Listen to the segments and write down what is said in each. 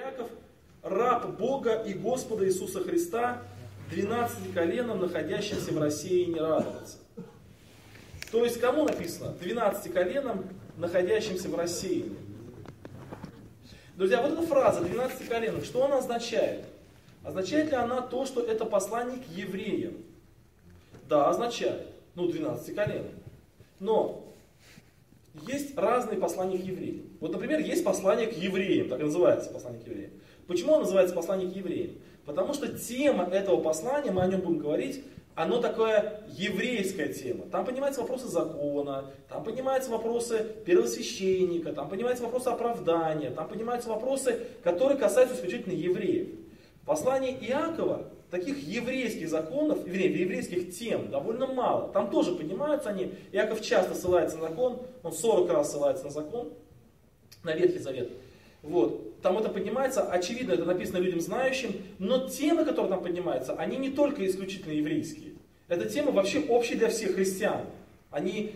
Иаков, раб Бога и Господа Иисуса Христа, 12 коленам, находящимся в России, не радоваться. То есть, кому написано? 12 коленам, находящимся в России. Друзья, вот эта фраза 12 коленам, что она означает? Означает ли она то, что это послание к евреям? Да, означает. 12 коленам. Но есть разные послания к евреям. Вот, например, есть послание к евреям, так и называется послание к евреям. Почему оно называется послание к евреям? Потому что тема этого послания, мы о нем будем говорить, оно такое еврейская тема. Там поднимаются вопросы закона, там поднимаются вопросы первосвященника, там поднимаются вопросы оправдания, там поднимаются вопросы, которые касаются исключительно евреев. В послании Иакова таких еврейских законов, еврейских тем довольно мало. Там тоже поднимаются они. Иаков часто ссылается на закон, он 40 раз ссылается на закон, на Ветхий Завет. Вот. Там это поднимается, очевидно, это написано людям знающим, но темы, которые там поднимаются, они не только исключительно еврейские. Это темы вообще общие для всех христиан. Они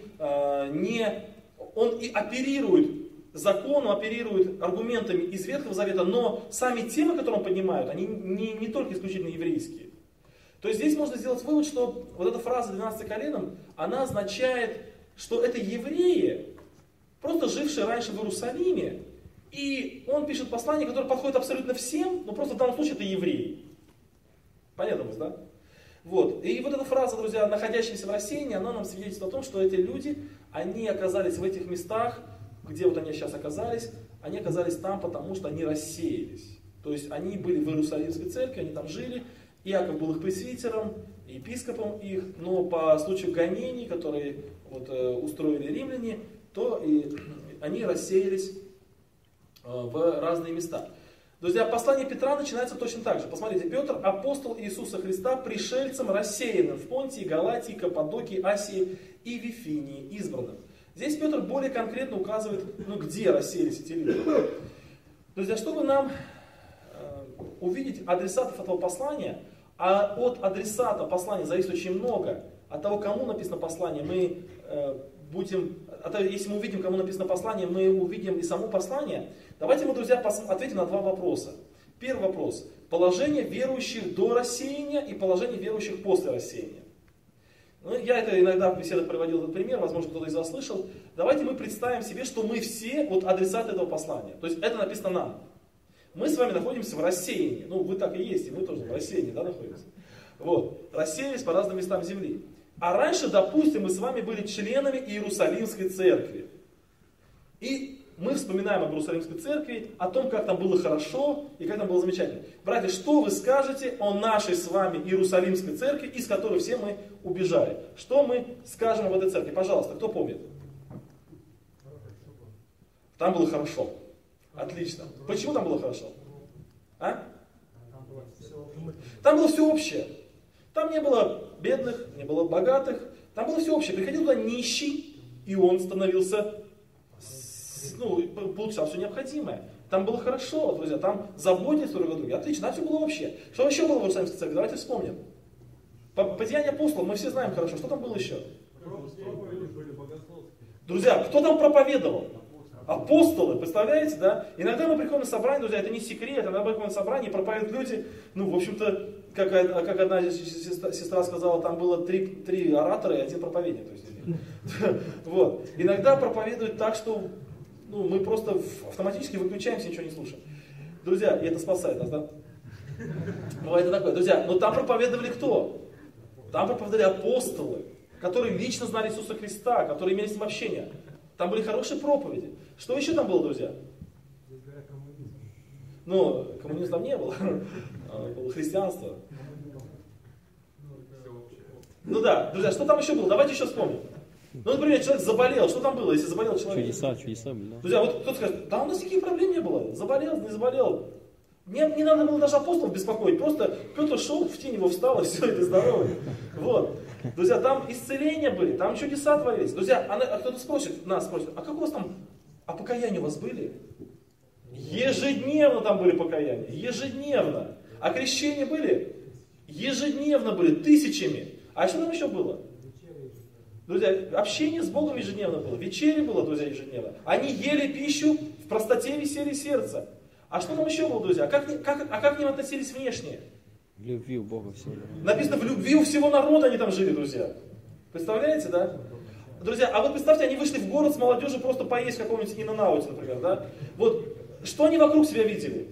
он и оперирует законом, оперирует аргументами из Ветхого Завета, но сами темы, которые он поднимает, они не только исключительно еврейские. То есть здесь можно сделать вывод, что вот эта фраза 12 коленам, она означает, что это евреи, просто жившие раньше в Иерусалиме, и он пишет послание, которое подходит абсолютно всем, но просто в данном случае это евреи. Понятно, да? Вот. И вот эта фраза, друзья, находящаяся в рассеянии, она нам свидетельствует о том, что эти люди, они оказались в этих местах, где вот они сейчас оказались, они оказались там, потому что они рассеялись. То есть они были в Иерусалимской церкви, они там жили, Иаков был их пресвитером, епископом их, но по случаю гонений, которые вот, устроили римляне, то и они рассеялись в разные места. Друзья, послание Петра начинается точно так же. Посмотрите, Петр, апостол Иисуса Христа, пришельцем, рассеянным в Понтии, Галатии, Каппадокии, Асии и Вифинии, избранным. Здесь Петр более конкретно указывает, где рассеялись эти люди. Друзья, чтобы нам увидеть адресатов этого послания, а от адресата послания зависит очень много, от того, кому написано послание, мы если мы увидим, кому написано послание, мы увидим и само послание. Давайте мы, друзья, ответим на два вопроса. Первый вопрос. Положение верующих до рассеяния и положение верующих после рассеяния. Я это иногда в беседах приводил этот пример, возможно, кто-то из вас слышал. Давайте мы представим себе, что мы все адресаты этого послания. То есть это написано нам. Мы с вами находимся в рассеянии. Вы так и есть, и мы тоже в рассеянии, находимся. Рассеялись по разным местам земли. А раньше, допустим, мы с вами были членами Иерусалимской церкви. И мы вспоминаем об Иерусалимской церкви, о том, как там было хорошо и как там было замечательно. Братья, что вы скажете о нашей с вами Иерусалимской церкви, из которой все мы убежали? Что мы скажем об этой церкви? Пожалуйста, кто помнит? Там было хорошо. Отлично. Почему там было хорошо? Там было все общее. Там не было бедных, не было богатых. Там было все общее. Приходил туда нищий, и он становился, получал все необходимое. Там было хорошо, друзья. Там заботились друг о друге. Отлично, там все было общее. Что еще было в Иерусалимской церкви? Давайте вспомним. По Деяниям апостолов мы все знаем хорошо. Что там было еще? Друзья, кто там проповедовал? Апостолы, представляете, да? Иногда мы приходим на собрание, друзья, это не секрет, иногда мы приходим на собрание, и проповедуют люди, в общем-то, как одна сестра сказала, там было три оратора и один проповедник. Иногда проповедуют так, что мы просто автоматически выключаемся, ничего не слушаем. Друзья, и это спасает нас, да? Это такое. Друзья, но там проповедовали кто? Там проповедовали апостолы, которые лично знали Иисуса Христа, которые имели с ним общение. Там были хорошие проповеди. Что еще там было, друзья? Коммунизма там не было. Было христианство. Друзья, что там еще было? Давайте еще вспомним. Например, человек заболел. Что там было, если заболел человек? Чудеса были, да? Друзья, кто-то скажет, у нас никаких проблем не было. Заболел, не заболел. Не надо было даже апостолов беспокоить. Просто Петр шел, в тень его встал, и все, и ты здоровый. Друзья, там исцеления были, там чудеса творились. Друзья, кто-то нас спросит, а как у вас там, покаяния у вас были? Ежедневно там были покаяния, ежедневно. А крещения были? Ежедневно были, тысячами. А что там еще было? Друзья, общение с Богом ежедневно было, вечеря было, друзья, ежедневно. Они ели пищу, в простоте веселье сердца. А что там еще было, друзья? Как к ним относились внешне? В любви у Бога всего. Написано, в любви у всего народа они там жили, друзья. Представляете, да? Друзья, а вот представьте, они вышли в город с молодежью просто поесть в каком-нибудь иннауте, например, да? Вот, что они вокруг себя видели?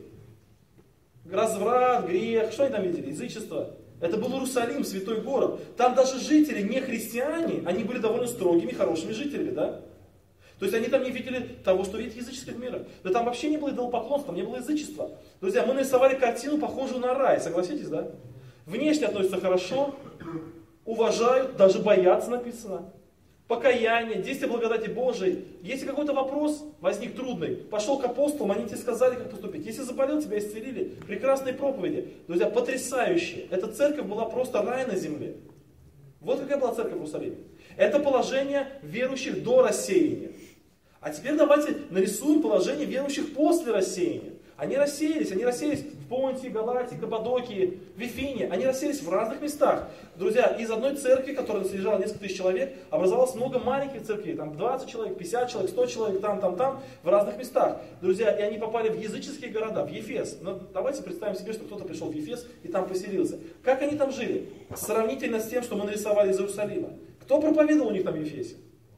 Разврат, грех, что они там видели? Язычество. Это был Иерусалим, святой город. Там даже жители, не христиане, они были довольно строгими, хорошими жителями, да? То есть они там не видели того, что видит языческих миров. Да там вообще не было идолопоклонства, там не было язычества. Друзья, мы нарисовали картину, похожую на рай, согласитесь, да? Внешне относятся хорошо, уважают, даже боятся, написано. Покаяние, действие благодати Божией. Если какой-то вопрос возник трудный, пошел к апостолам, они тебе сказали, как поступить. Если заболел, тебя исцелили. Прекрасные проповеди. Друзья, потрясающие. Эта церковь была просто рай на земле. Вот какая была церковь в Иерусалиме. Это положение верующих до рассеяния. А теперь давайте нарисуем положение верующих после рассеяния. Они рассеялись в Понтии, Галатии, Каппадокии, Вифине. Они расселись в разных местах. Друзья, из одной церкви, которая содержала несколько тысяч человек, образовалось много маленьких церквей. Там 20 человек, 50 человек, 100 человек, там, в разных местах. Друзья, и они попали в языческие города, в Ефес. Но давайте представим себе, что кто-то пришел в Ефес и там поселился. Как они там жили? Сравнительно с тем, что мы нарисовали из Иерусалима. Кто проповедовал у них там в Ефесе?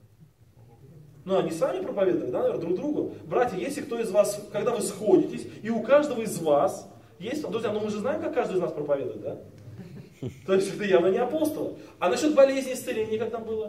Ну, они сами проповедовали, да, наверное, друг другу. Братья, если кто из вас, когда вы сходитесь, и у каждого из вас есть, друзья, ну мы же знаем, как каждый из нас проповедует, да? То есть это явно не апостолы. А насчет болезни, исцеления, как там было?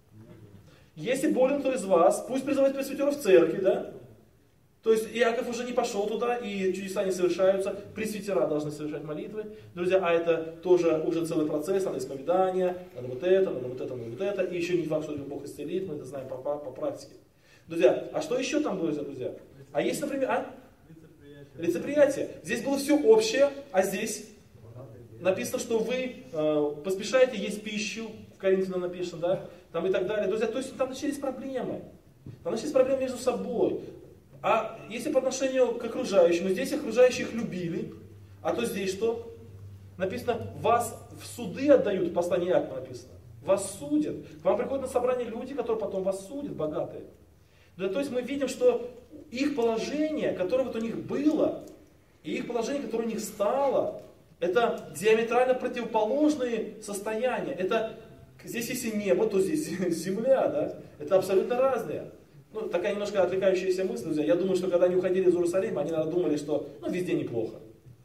Если болен кто из вас, пусть призывает пресвитеров в церкви, да? То есть Иаков уже не пошел туда, и чудеса не совершаются, пресвитера должны совершать молитвы. Друзья, а это тоже уже целый процесс, надо исповедание, надо вот это, надо вот это, надо вот это. И еще не факт, что Бог исцелит, мы это знаем по практике. Друзья, а что еще там было, друзья? А есть, например, лицеприятие. Здесь было все общее, а здесь написано, что вы поспешаете есть пищу, в Коринфянам написано, да? Там и так далее. Друзья, то есть там начались проблемы. Там начались проблемы между собой. А если по отношению к окружающим, здесь окружающих любили, а то здесь что? Написано, вас в суды отдают, в послании Иакова написано. Вас судят. К вам приходят на собрание люди, которые потом вас судят, богатые. Да, то есть мы видим, что их положение, которое вот у них было, и их положение, которое у них стало, это диаметрально противоположные состояния. Это здесь если небо, то здесь земля, да? Это абсолютно разные. Ну, такая немножко отвлекающаяся мысль, друзья. Я думаю, что когда они уходили из Иерусалима, они, наверное, думали, что везде неплохо.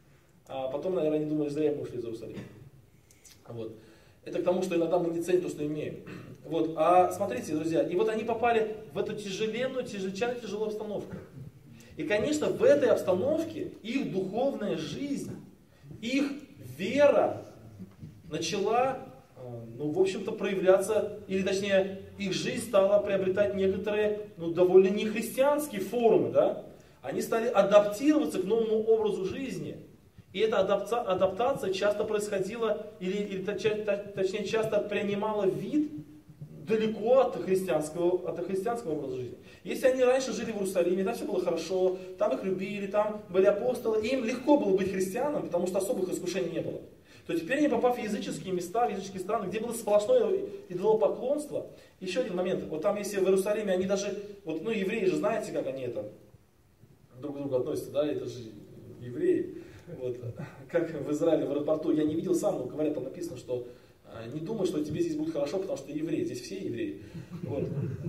А потом, наверное, они думали, зря мы ушли из Иерусалима. Вот. Это к тому, что иногда мы не ценим то, что имеем. Вот. А смотрите, друзья, и вот они попали в эту чрезвычайно тяжелую обстановку. И, конечно, в этой обстановке их духовная жизнь, их вера начала, в общем-то, проявляться, или точнее, их жизнь стала приобретать некоторые, довольно нехристианские формы, да? Они стали адаптироваться к новому образу жизни. И эта адаптация часто происходила, или точнее, часто принимала вид далеко от христианского образа жизни. Если они раньше жили в Иерусалиме, там все было хорошо, там их любили, там были апостолы, им легко было быть христианам, потому что особых искушений не было. То теперь они, попав в языческие места, в языческие страны, где было сплошное идолопоклонство, еще один момент, вот там если в Иерусалиме они даже, евреи же знаете, как они это друг к другу относятся, да, это же евреи, вот, как в Израиле в аэропорту, я не видел сам, но говорят, там написано, что не думай, что тебе здесь будет хорошо, потому что ты еврей, здесь все евреи. Вот.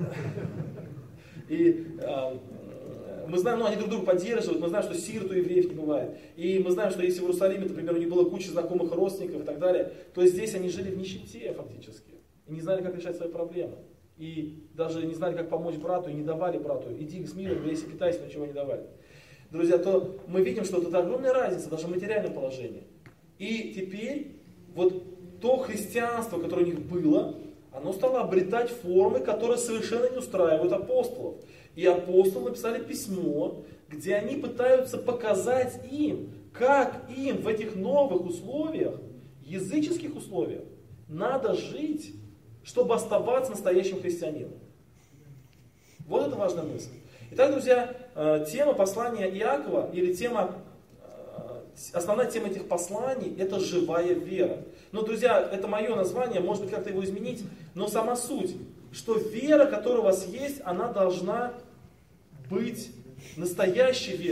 И мы знаем, они друг друга поддерживают, мы знаем, что сирот у евреев не бывает. И мы знаем, что если в Иерусалиме, например, у них было куча знакомых родственников и так далее, то здесь они жили в нищете фактически. И не знали, как решать свои проблемы. И даже не знали, как помочь брату, и не давали брату. Иди с миром, грейся, питайся, но ничего не давали. Друзья, то мы видим, что это огромная разница, даже в материальном положении. И теперь вот то христианство, которое у них было, оно стало обретать формы, которые совершенно не устраивают апостолов. И апостолы написали письмо, где они пытаются показать им, как им в этих новых условиях, языческих условиях, надо жить, чтобы оставаться настоящим христианином. Вот это важная мысль. Итак, друзья, тема послания Иакова, или основная тема этих посланий, это живая вера. Но, друзья, это мое название, может быть, как-то его изменить, но сама суть, что вера, которая у вас есть, она должна быть настоящей верой.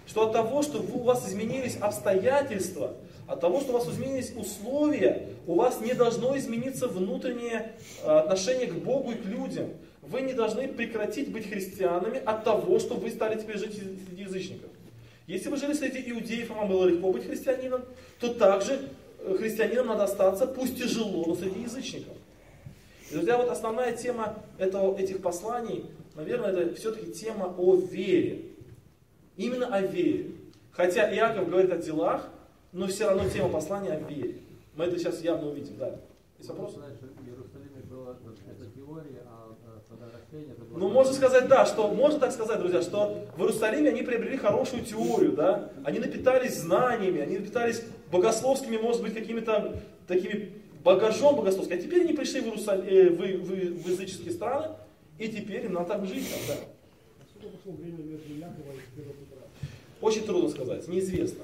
Что от того, что у вас изменились обстоятельства, от того, что у вас изменились условия, у вас не должно измениться внутреннее отношение к Богу и к людям. Вы не должны прекратить быть христианами от того, что вы стали теперь жить среди язычников. Если вы жили среди иудеев, и вам было легко быть христианином, то также христианином надо остаться, пусть тяжело, но среди язычников. И, друзья, вот основная тема этих посланий, наверное, это все-таки тема о вере. Именно о вере. Хотя Иаков говорит о делах, но все равно тема послания о вере. Мы это сейчас явно увидим. Да. Есть вопрос? В Иерусалиме была эта теория, а когда растение... Ну, можно сказать, да, что, можно так сказать, друзья, что в Иерусалиме они приобрели хорошую теорию, да, они напитались знаниями, они напитались богословскими, может быть, какими-то такими багажом богословским, а теперь они пришли в языческие страны, и теперь им надо так жить там, да. Сколько прошло время между Якова и первого Петра? Очень трудно сказать, неизвестно.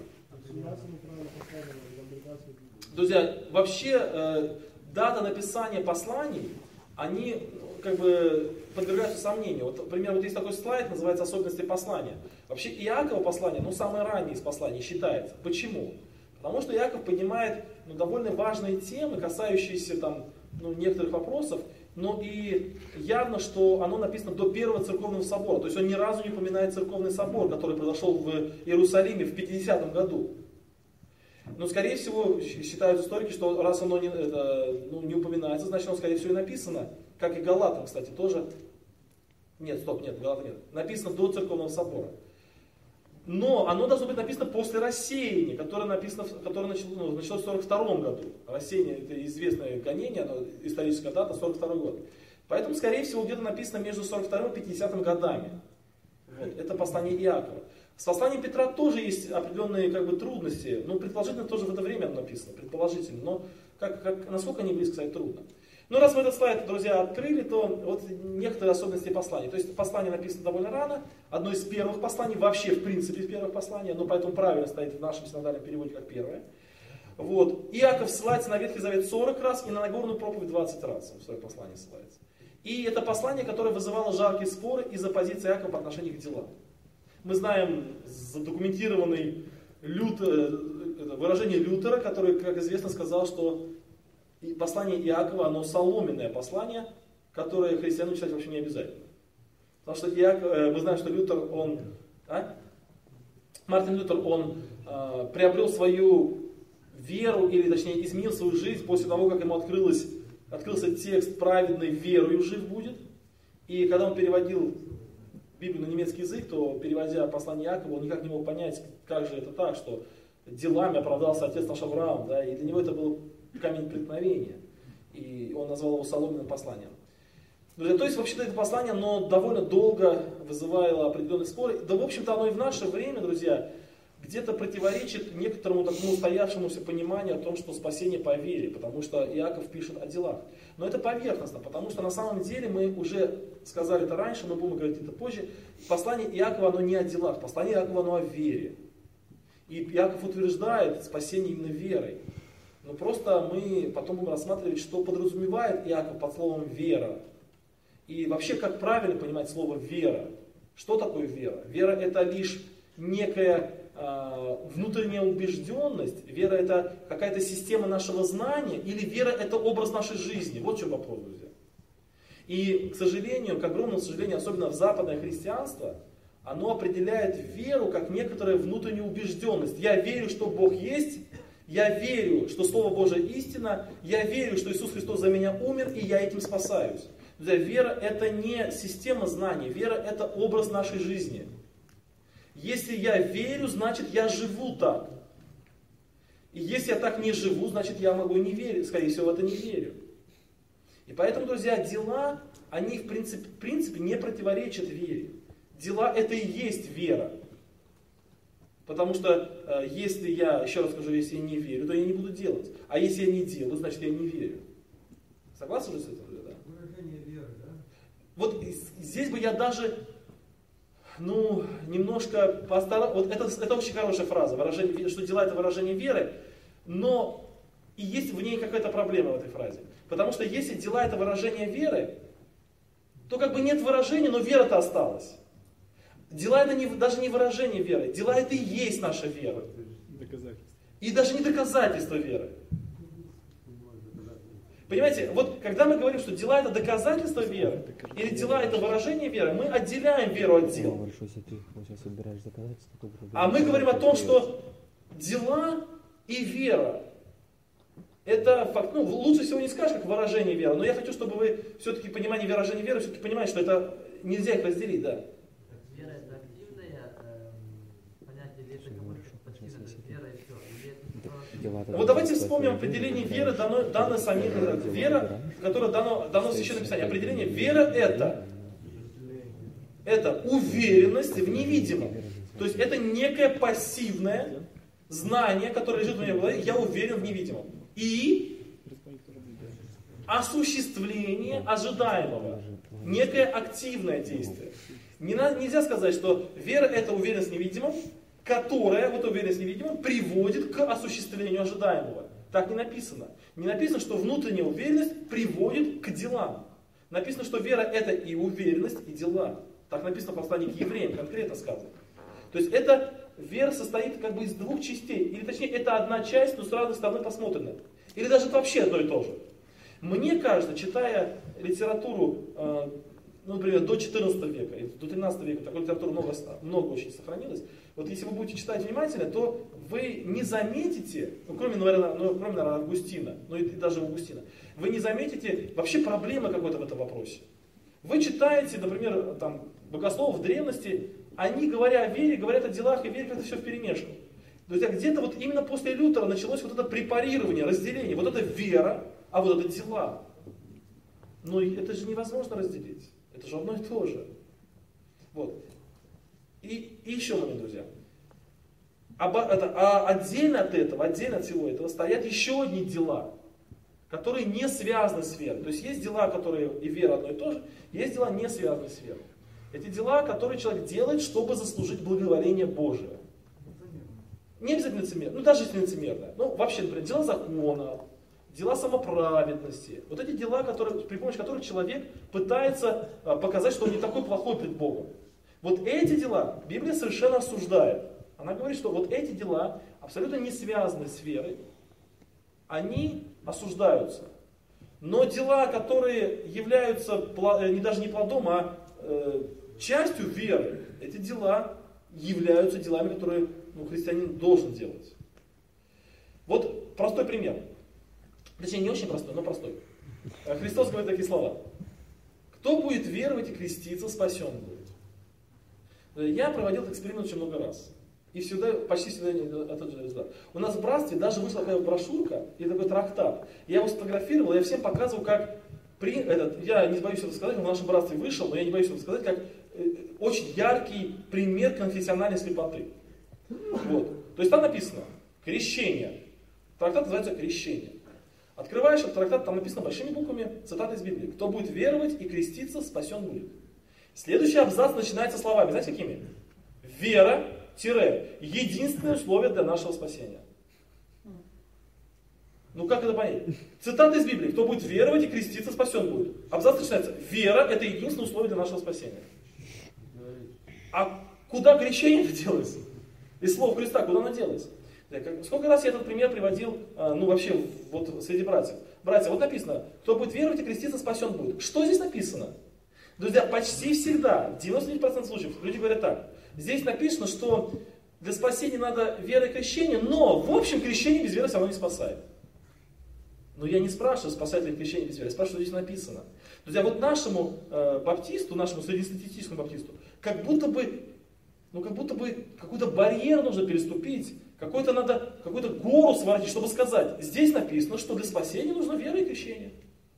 Друзья, вообще дата написания посланий, они как бы подвергаются сомнению. Вот, например, вот есть такой слайд, называется «Особенности послания». Вообще Иакова послание, самое раннее из посланий считается. Почему? Потому что Иаков поднимает довольно важные темы, касающиеся там, некоторых вопросов, но и явно, что оно написано до Первого церковного собора. То есть он ни разу не упоминает церковный собор, который произошел в Иерусалиме в 50 году. Но, скорее всего, считают историки, что раз оно не упоминается, значит, оно, скорее всего, и написано, как и Галатам, кстати, тоже. Нет, Галатам нет. Написано до церковного собора. Но оно должно быть написано после рассеяния, которое началось в 42 году. Рассеяние — это известное гонение, историческая дата, 42 год. Поэтому, скорее всего, где-то написано между 42 и 50 годами. Вот. Это послание Иакова. С посланием Петра тоже есть определенные трудности. Предположительно, тоже в это время оно написано, предположительно. Но насколько они близко, сказать, трудно. Но раз мы этот слайд, друзья, открыли, то вот некоторые особенности посланий. То есть послание написано довольно рано, одно из первых посланий, вообще в принципе из первых посланий, но поэтому правильно стоит в нашем синодальном переводе как первое. Вот. Иаков ссылается на Ветхий Завет 40 раз и на Нагорную проповедь 20 раз в своем послании ссылается. И это послание, которое вызывало жаркие споры из-за позиции Иакова по отношению к делам. Мы знаем задокументированное выражение Лютера, который, как известно, сказал, что послание Иакова, оно соломенное послание, которое христианину читать вообще не обязательно. Потому что мы знаем, что Мартин Лютер, он приобрел свою веру, или точнее изменил свою жизнь после того, как ему открылся текст «Праведный верою жив будет». И когда он переводил Библию на немецкий язык, то, переводя послание Иакова, он никак не мог понять, как же это так, что делами оправдался отец наш Авраам, да, и для него это был камень преткновения. И он назвал его соломенным посланием. Друзья, то есть, вообще-то это послание, оно довольно долго вызывало определенные споры. Да, в общем-то, оно и в наше время, друзья, где-то противоречит некоторому такому устоявшемуся пониманию о том, что спасение по вере, потому что Иаков пишет о делах. Но это поверхностно, потому что на самом деле мы уже сказали это раньше, мы будем говорить это позже. Послание Иакова, оно не о делах, послание Иакова, оно о вере. И Иаков утверждает спасение именно верой. Но просто мы потом будем рассматривать, что подразумевает Иаков под словом «вера». И вообще, как правильно понимать слово «вера». Что такое вера? Вера — это лишь некая внутренняя убежденность, вера — это какая-то система нашего знания, или вера — это образ нашей жизни. Вот в чем вопрос, друзья. И, к сожалению, к огромному сожалению, особенно в западное христианство, оно определяет веру как некоторую внутреннюю убежденность. Я верю, что Бог есть, я верю, что Слово Божие истина, я верю, что Иисус Христос за меня умер, и я этим спасаюсь. Друзья, вера — это не система знаний, вера — это образ нашей жизни. Если я верю, значит я живу так. И если я так не живу, значит я могу не верить, скорее всего, в это не верю. И поэтому, друзья, дела, они в принципе не противоречат вере. Дела — это и есть вера. Потому что если я, еще раз скажу, если я не верю, то я не буду делать. А если я не делаю, значит я не верю. Согласны же с этим? Да? Выражение веры, да? Вот здесь бы я даже немножко постарался. Вот это очень хорошая фраза, что дела — это выражение веры, но и есть в ней какая-то проблема в этой фразе. Потому что если дела — это выражение веры, то как бы нет выражения, но вера-то осталась. Дела это даже не выражение веры. Дела это и есть наша вера. Доказательство. И даже не доказательство веры. Понимаете, вот когда мы говорим, что дела это доказательство веры, или дела это выражение веры, мы отделяем веру от дел. Говоришь, что если ты вот сейчас собираешь доказательства, то А мы говорим о том, что дела и вера это факт. Ну, лучше всего не скажешь, как выражение веры, но я хочу, чтобы вы все-таки понимание выражения веры, все-таки понимали, что это нельзя их разделить, да. Вера это активное понятие, или это какое-то почти вера и все. Вот давайте вспомним определение веры, данное самим, вера, которое дано в Священном Писании. Определение вера это уверенность в невидимом. То есть это некое пассивное знание, которое лежит у меня в голове, я уверен в невидимом. И осуществление ожидаемого. Некое активное действие. Нельзя сказать, что вера это уверенность в невидимом, которая, вот уверенность в невидимом, приводит к осуществлению ожидаемого. Так не написано. Не написано, что внутренняя уверенность приводит к делам. Написано, что вера это и уверенность, и дела. Так написано в послании к евреям, конкретно сказано. То есть эта вера состоит как бы из двух частей. Или точнее, это одна часть, но с разной стороны посмотрена. Или даже это вообще одно и то же. Мне кажется, читая литературу, ну, например, до 14 века, до 13 века, такой литературы много очень сохранилось. Вот если вы будете читать внимательно, то вы не заметите, ну, кроме, наверное, Августина, ну и даже Августина, вы не заметите вообще проблемы какой-то в этом вопросе. Вы читаете, например, там, богословов в древности, они, говоря о вере, говорят о делах и вере, как это все вперемешку. То есть где-то вот именно после Лютера началось вот это препарирование, разделение. Вот это вера, а вот это дела. Но это же невозможно разделить. Это же одно и то же. Вот. И еще момент, друзья. Отдельно от этого, отдельно от всего этого стоят еще одни дела, которые не связаны с верой. То есть есть дела, которые и вера одно и то же, есть дела, не связанные с верой. Эти дела, которые человек делает, чтобы заслужить благоволение Божие. Не обязательно лицемерно, ну даже если лицемерное. Ну вообще, например, дела закона, дела самоправедности. Вот эти дела, при помощи которых человек пытается показать, что он не такой плохой пред Богом. Вот эти дела Библия совершенно осуждает. Она говорит, что вот эти дела, абсолютно не связаны с верой, они осуждаются. Но дела, которые являются даже не плодом, а частью веры, эти дела являются делами, которые христианин должен делать. Вот простой пример. Точнее, не очень простой, но простой. Христос говорит такие слова. Кто будет веровать и креститься, спасен будет. Я проводил этот эксперимент очень много раз. И почти всегда тот же результат. У нас в братстве даже вышла такая брошюрка и такой трактат. Я его сфотографировал, я всем показывал, как я не боюсь это сказать, он в нашем братстве вышел, но я не боюсь это сказать, как очень яркий пример конфессиональной слепоты. Вот. То есть там написано крещение. Трактат называется крещение. Открываешь этот трактат, там написано большими буквами цитата из Библии. Кто будет веровать и креститься, спасен будет. Следующий абзац начинается словами, знаете какими? Вера, единственное условие для нашего спасения. Ну как это понять? Цитата из Библии. Кто будет веровать и креститься, спасен будет. Абзац начинается. Вера это единственное условие для нашего спасения. А куда крещение это делается? Из слов Христа, куда оно делается? Сколько раз я этот пример приводил, вообще, вот среди братьев. Братья, вот написано, кто будет веровать и креститься, спасен будет. Что здесь написано? Друзья, почти всегда, в 99% случаев, люди говорят так. Здесь написано, что для спасения надо вера и крещение, но, в общем, крещение без веры все равно не спасает. Но я не спрашиваю, спасает ли крещение без веры, я спрашиваю, что здесь написано. Друзья, вот нашему баптисту, нашему среднестатистическому баптисту, как будто бы какой-то барьер нужно переступить, какую-то гору своротить, чтобы сказать, здесь написано, что для спасения нужна вера и крещение.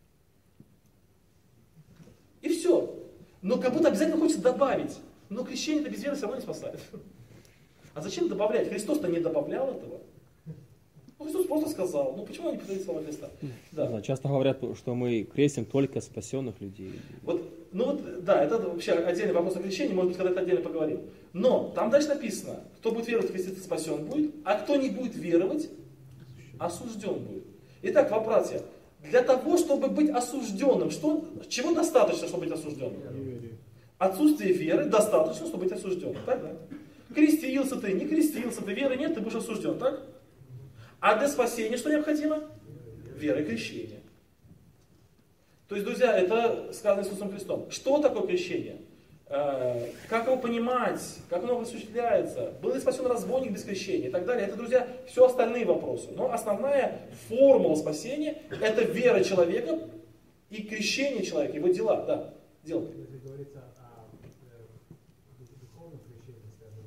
И все. Но как будто обязательно хочется добавить, но крещение-то без веры все равно не спасает. А зачем добавлять? Христос-то не добавлял этого. Христос просто сказал. Почему они повторили слова Христа? Да. Часто говорят, что мы крестим только спасенных людей. Это вообще отдельный вопрос о крещении, может быть, когда-то отдельно поговорим. Но там дальше написано, кто будет веровать, креститься, спасен будет, а кто не будет веровать, осужден будет. Итак, братья, для того, чтобы быть осужденным, чего достаточно, чтобы быть осужденным? отсутствие веры достаточно, чтобы быть осужденным. Так, да? Крестился ты, не крестился ты, веры нет, ты будешь осужден, так? А для спасения что необходимо? Вера и крещение. То есть, друзья, это сказано Иисусом Христом. Что такое крещение? Как его понимать? Как оно осуществляется? Был ли спасен разбойник без крещения? И так далее. Это, друзья, все остальные вопросы. Но основная формула спасения – это вера человека и крещение человека, его дела. Да, дело. Если говорится о духовном крещении, скажем,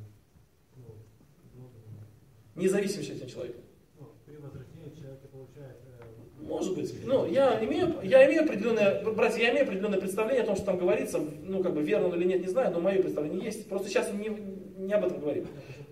Независимость от человека. при возвращении человека получает... Может быть. Ну, я имею определенное, братья, я имею определенное представление о том, что там говорится, ну, как бы, верно или нет, не знаю, но мое представление есть. Просто сейчас не об этом говорим.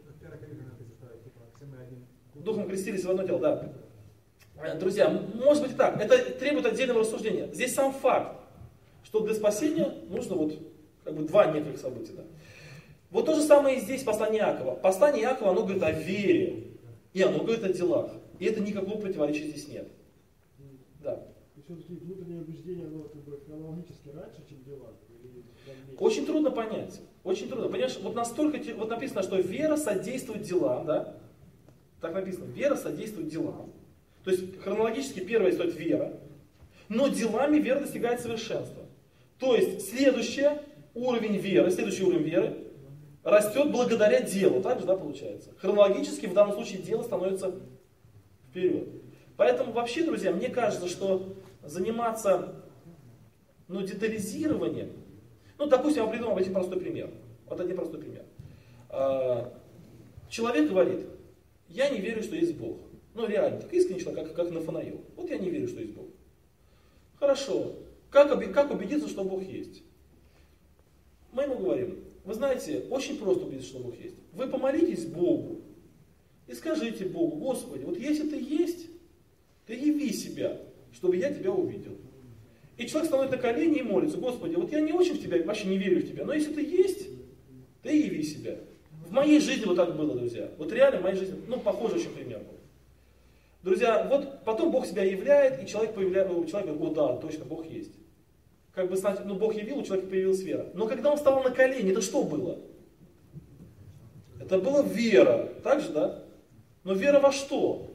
Духом крестились в одно тело, да. Друзья, может быть и так. Это требует отдельного рассуждения. Здесь сам факт, что для спасения нужно вот, как бы, два некоторых события. Да. Вот то же самое и здесь послание Иакова. Послание Иакова, оно говорит о вере, и оно говорит о делах. И это никакого противоречия здесь нет. Да. И все-таки внутреннее убеждение, оно как бы хронологически раньше, чем дела? Очень трудно понять. Очень трудно. Понимаешь, вот настолько, вот написано, что вера содействует делам, да? Так написано, вера содействует делам. То есть хронологически первое стоит вера, но делами вера достигает совершенства. То есть следующий уровень веры растет благодаря делу. Так же, да, получается? Хронологически в данном случае дело становится вперед. Поэтому вообще, друзья, мне кажется, что заниматься детализированием, допустим, я приведу вам один простой пример. Вот один простой пример. Человек говорит, я не верю, что есть Бог. Реально, так искренне человек, как Нафанаил. Вот я не верю, что есть Бог. Хорошо. Как убедиться, что Бог есть? Мы ему говорим, вы знаете, очень просто убедиться, что Бог есть. Вы помолитесь Богу и скажите Богу, Господи, вот если ты есть, ты яви себя, чтобы я тебя увидел. И человек становится на колени и молится, Господи, вот я не очень в тебя, вообще не верю в тебя, но если ты есть, ты яви себя. В моей жизни вот так было, друзья. Вот реально в моей жизни, похожий очень пример был. Друзья, вот потом Бог себя являет, и человек говорит, о да, точно, Бог есть. Как бы, Бог явил, у человека появилась вера. Но когда он встал на колени, это что было? Это была вера, так же, да? Но вера во что?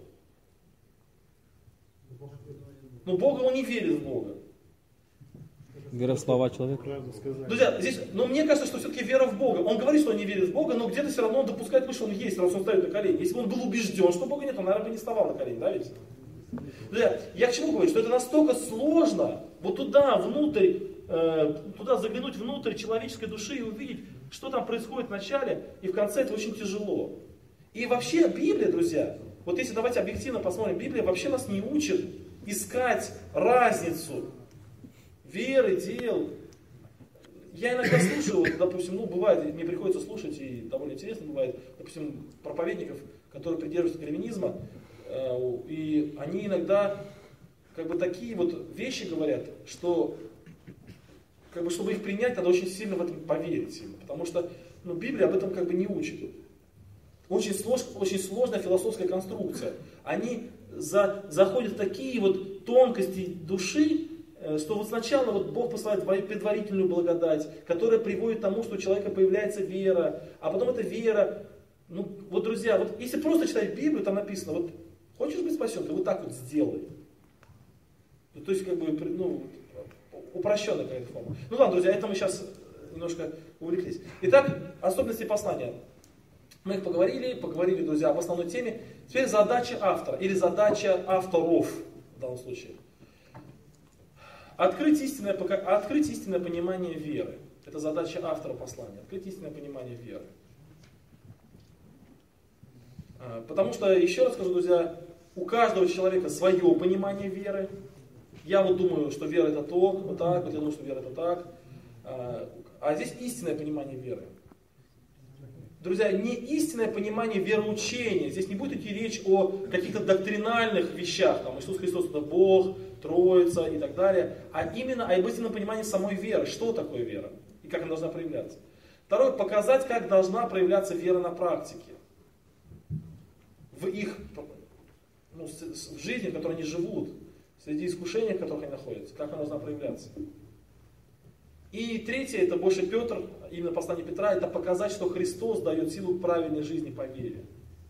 Бога он не верит в Бога. Вера в слова человека. Друзья, здесь, мне кажется, что все-таки вера в Бога. Он говорит, что он не верит в Бога, но где-то все равно он допускает, что он есть, раз он стоит на колени. Если бы он был убежден, что Бога нет, он, наверное, бы не вставал на колени, да, ведь? Друзья, я к чему говорю, что это настолько сложно, вот туда, внутрь, туда заглянуть внутрь человеческой души и увидеть, что там происходит в начале, и в конце это очень тяжело. И вообще Библия, друзья, вот если давайте объективно посмотрим, Библия вообще нас не учит искать разницу веры, дел. Я иногда слушаю, вот, допустим, бывает, мне приходится слушать, и довольно интересно бывает, допустим, проповедников, которые придерживаются кальвинизма, и они иногда такие вот вещи говорят, что чтобы их принять, надо очень сильно в этом поверить сильно, потому что Библия об этом не учит. Очень сложная философская конструкция. Они заходят в такие вот тонкости души, что вот сначала Бог посылает предварительную благодать, которая приводит к тому, что у человека появляется вера, а потом эта вера, друзья, если просто читать Библию, там написано, хочешь быть спасен, ты вот так вот сделай. То есть, упрощенная какая-то форма. Ладно, друзья, это мы сейчас немножко увлеклись. Итак, особенности послания. Мы их поговорили, друзья, об основной теме. Теперь задача автора, или задача авторов в данном случае. Открыть истинное понимание веры. Это задача автора послания. Открыть истинное понимание веры. Потому что, еще раз скажу, друзья, у каждого человека свое понимание веры. Я думаю, что вера это то, вот так, я думаю, что вера это так. А здесь истинное понимание веры. Друзья, не истинное понимание вероучения. Здесь не будет идти речь о каких-то доктринальных вещах, там Иисус Христос это Бог, Троица и так далее, а именно о истинном понимании самой веры. Что такое вера и как она должна проявляться. Второе, показать, как должна проявляться вера на практике. В их в жизни, в которой они живут, среди искушений, в которых они находятся, как она должна проявляться. И третье, это больше Петр, именно послание Петра, это показать, что Христос дает силу к правильной жизни по вере.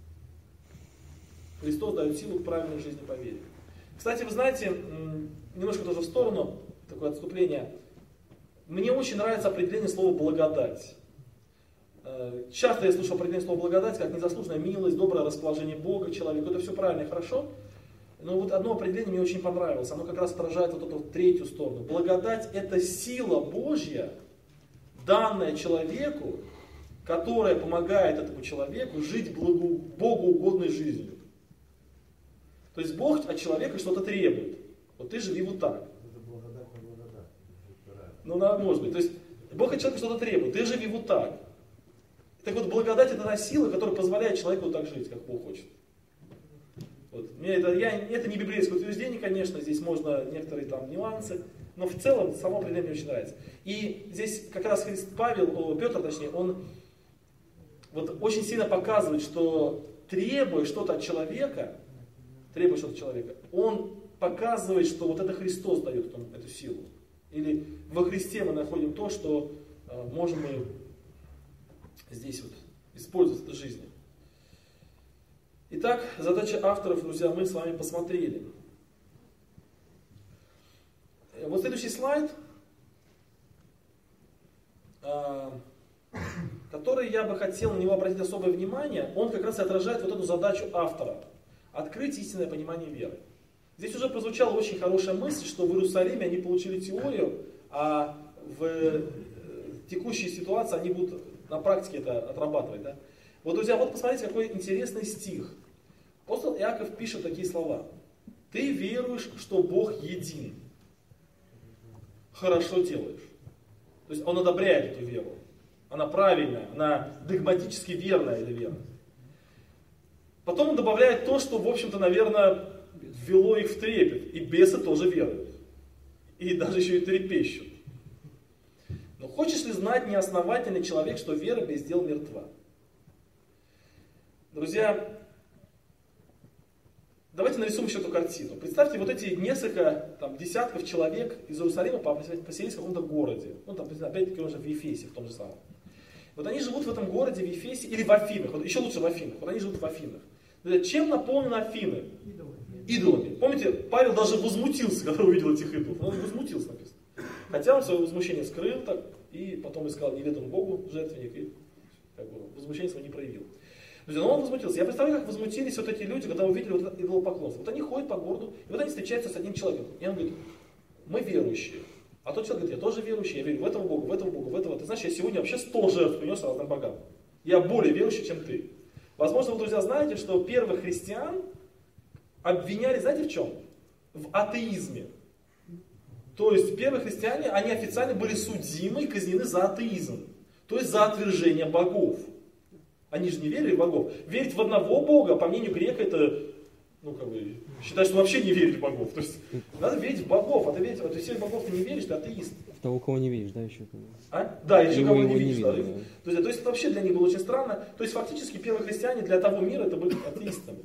Христос дает силу к правильной жизни по вере. Кстати, вы знаете, немножко тоже в сторону, такое отступление. Мне очень нравится определение слова «благодать». Часто я слышу определение слова «благодать» как незаслуженная милость, доброе расположение Бога, человеку. Это все правильно и хорошо. Но вот одно определение мне очень понравилось. Оно как раз отражает вот эту третью сторону. Благодать – это сила Божья, данная человеку, которая помогает этому человеку жить богоугодной жизнью. То есть Бог от человека что-то требует. Вот ты живи вот так. Это благодать на благодать. Ну, может быть. То есть Бог от человека что-то требует. Ты живи вот так. Так вот, благодать – это та сила, которая позволяет человеку вот так жить, как Бог хочет. Вот. Это не библейское утверждение, конечно, здесь можно некоторые там нюансы, но в целом само определение мне очень нравится. И здесь как раз Петр, он вот очень сильно показывает, что требуя что-то от человека, он показывает, что вот это Христос дает эту силу. Или во Христе мы находим то, что можем мы здесь вот использовать в этой жизни. Итак, задача авторов, друзья, мы с вами посмотрели. Вот следующий слайд, который я бы хотел на него обратить особое внимание, он как раз и отражает вот эту задачу автора. Открыть истинное понимание веры. Здесь уже прозвучала очень хорошая мысль, что в Иерусалиме они получили теорию, а в текущей ситуации они будут на практике это отрабатывать. Да? Вот, друзья, вот посмотрите, какой интересный стих. Апостол Иаков пишет такие слова. Ты веруешь, что Бог един. Хорошо делаешь. То есть он одобряет эту веру. Она правильная, она догматически верная эта вера. Потом он добавляет то, что, в общем-то, наверное, ввело их в трепет. И бесы тоже веруют. И даже еще и трепещут. Но хочешь ли знать, неосновательный человек, что вера без дел мертва? Друзья, давайте нарисуем еще эту картину. Представьте, вот эти несколько десятков человек из Иерусалима поселились в каком-то городе. Ну, там, опять-таки, он же в Ефесе, в том же самом. Вот они живут в этом городе, в Ефесе, или в Афинах. Вот еще лучше в Афинах. Вот они живут в Афинах. Друзья, чем наполнены Афины? Идолами. Помните, Павел даже возмутился, когда увидел этих идолов. Он возмутился, написано. Хотя он свое возмущение скрыл так, и потом искал неведомому Богу жертвенник, и возмущение свое не проявил. Друзья, но он возмутился. Я представляю, как возмутились вот эти люди, когда увидели вот это идолопоклонство. Вот они ходят по городу, и вот они встречаются с одним человеком. И он говорит, мы верующие. А тот человек говорит, я тоже верующий, я верю в этого Бога, в этого Бога, в этого. Ты знаешь, я сегодня вообще 100 жертв принес разным богам. Я более верующий, чем ты. Возможно, вы, друзья, знаете, что первых христиан обвиняли, знаете, в чем? В атеизме. То есть первые христиане, они официально были судимы и казнены за атеизм. То есть за отвержение богов. Они же не верили в богов. Верить в одного бога, по мнению грека, это, считать, что вообще не верить в богов. То есть надо верить в богов. А ты верить, то есть всех богов ты не веришь, ты атеист. В того, кого не видишь, да, еще? Да, еще кого не видишь. Видно, да. То есть это вообще для них было очень странно. То есть фактически первые христиане для того мира это были атеистами.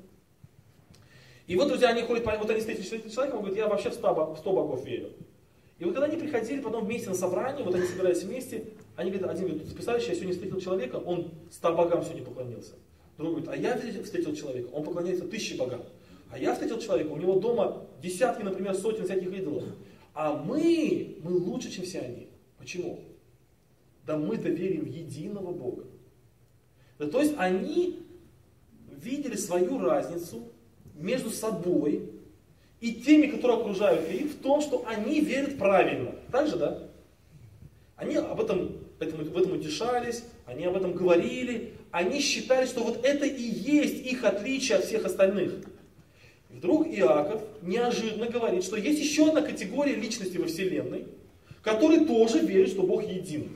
И вот, друзья, они ходят, вот они встретились с человеком, он говорит, я вообще в 100 богов верю. И вот когда они приходили потом вместе на собрание, вот они собирались вместе, один говорит, ты представляешь, я сегодня встретил человека, он 100 богам сегодня поклонился. Другой говорит, а я встретил человека, он поклоняется 1000 богам. А я встретил человека, у него дома десятки, например, сотен всяких идолов. А мы лучше, чем все они. Почему? Да мы-то верим в единого Бога. Да, то есть они видели свою разницу между собой и теми, которые окружают их, в том, что они верят правильно. Так же, да? Они в этом утешались, они об этом говорили, они считали, что вот это и есть их отличие от всех остальных. И вдруг Иаков неожиданно говорит, что есть еще одна категория личности во Вселенной, которые тоже верят, что Бог един.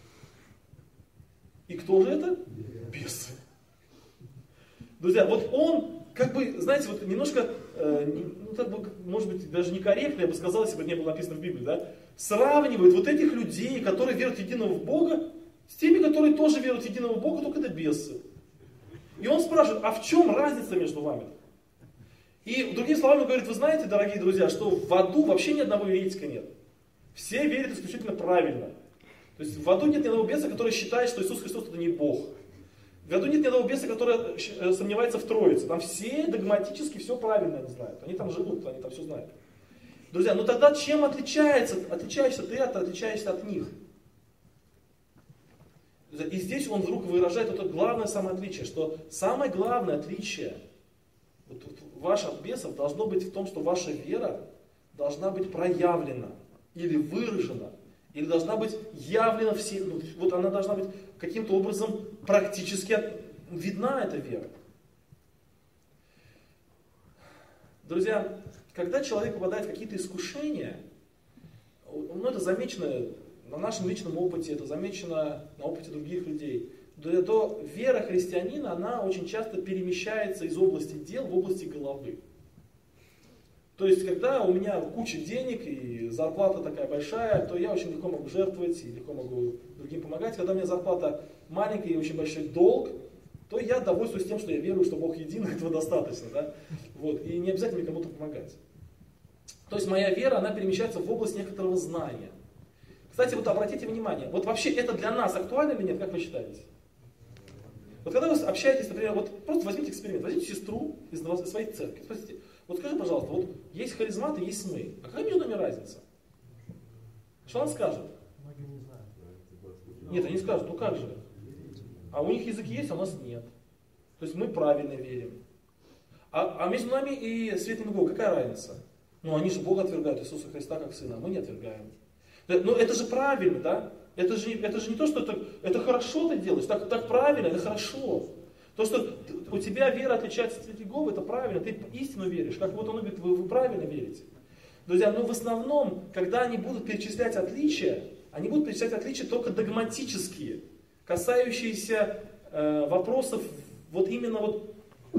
И кто же это? Бесы. Друзья, вот он, знаете, вот немножко, может быть, даже некорректно, я бы сказал, если бы это не было написано в Библии, да, сравнивает вот этих людей, которые верят в единого Бога, с теми, которые тоже верят в единого Бога, только это бесы. И он спрашивает, а в чем разница между вами? И другими словами он говорит, вы знаете, дорогие друзья, что в аду вообще ни одного еретика нет. Все верят исключительно правильно. То есть в аду нет ни одного беса, который считает, что Иисус Христос это не Бог. В аду нет ни одного беса, который сомневается в Троице. Там все догматически все правильно они знают. Они там живут, они там все знают. Друзья, ну тогда чем отличаешься ты отличаешься от них? И здесь он вдруг выражает это главное самое отличие, что самое главное отличие ваш от бесов должно быть в том, что ваша вера должна быть проявлена или выражена, или должна быть явлена всем. Вот она должна быть каким-то образом практически видна, эта вера. Друзья, когда человек попадает в какие-то искушения, ну это замечено на нашем личном опыте, это замечено на опыте других людей, то вера христианина, она очень часто перемещается из области дел в области головы. То есть, когда у меня куча денег и зарплата такая большая, то я очень легко могу жертвовать и легко могу другим помогать. Когда у меня зарплата маленькая и очень большой долг, то я довольствуюсь тем, что я верую, что Бог един, этого достаточно. Да? Вот, и не обязательно кому-то помогать. То есть моя вера, она перемещается в область некоторого знания. Кстати, вот обратите внимание, вот вообще это для нас актуально или нет, как вы считаете? Вот когда вы общаетесь, например, вот просто возьмите эксперимент, возьмите сестру из своей церкви, спросите, вот скажи, пожалуйста, вот есть харизматы, есть мы, а какая между нами разница? Что она скажет? Многие не знают. Нет, они скажут, ну как же? А у них языки есть, а у нас нет. То есть мы правильно верим. А между нами и Светлым Богом какая разница? Ну они же Бога отвергают, Иисуса Христа как Сына, а мы не отвергаем. Ну это же правильно, да? Это же не то, что это хорошо ты делаешь, так правильно, это хорошо. То, что у тебя вера отличается от Святого, это правильно, ты истину веришь, как вот он говорит, вы правильно верите. Друзья, но в основном, когда они будут перечислять отличия, они будут перечислять отличия только догматические, касающиеся вопросов вот именно вот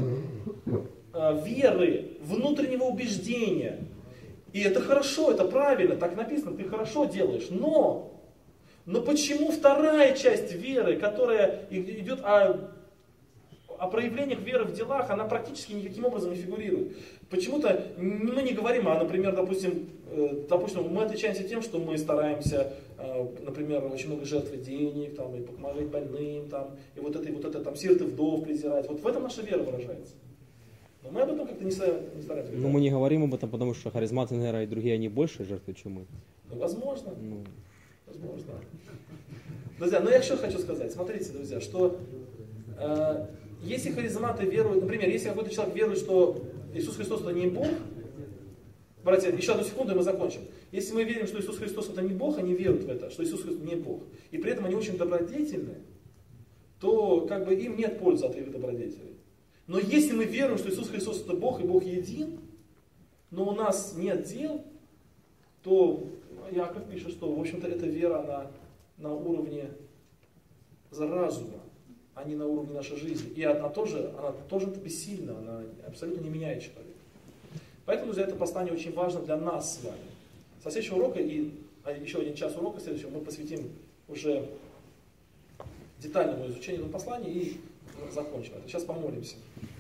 веры, внутреннего убеждения. И это хорошо, это правильно, так написано, ты хорошо делаешь, но почему вторая часть веры, которая идет о проявлениях веры в делах, она практически никаким образом не фигурирует? Почему-то мы не говорим, например, допустим, мы отличаемся тем, что мы стараемся, например, очень много жертвовать денег, там, и помогать больным, там, и вот это там, сирот и вдов презирать. Вот в этом наша вера выражается. Но мы об этом как-то не стараемся говорить. Ну мы не говорим об этом, потому что харизматы, наверное, и другие, они больше жертвуют, чем мы. Ну, возможно. Возможно. Друзья, я еще хочу сказать, смотрите, друзья, что если харизматы веруют, например, если какой-то человек верует, что Иисус Христос это не Бог, братья, еще одну секунду и мы закончим. Если мы верим, что Иисус Христос это не Бог, они веруют в это, что Иисус Христос не Бог, и при этом они очень добродетельны, то как бы им нет пользы от их добродетелей. Но если мы верим, что Иисус Христос это Бог и Бог един, но у нас нет дел, то Яков пишет, что в общем-то эта вера, она на уровне разума, а не на уровне нашей жизни. И она тоже бессильна, она абсолютно не меняет человека. Поэтому, друзья, это послание очень важно для нас с вами. Со следующего урока и еще один час урока следующего мы посвятим уже детальному изучению этого послания и закончим это. Сейчас помолимся.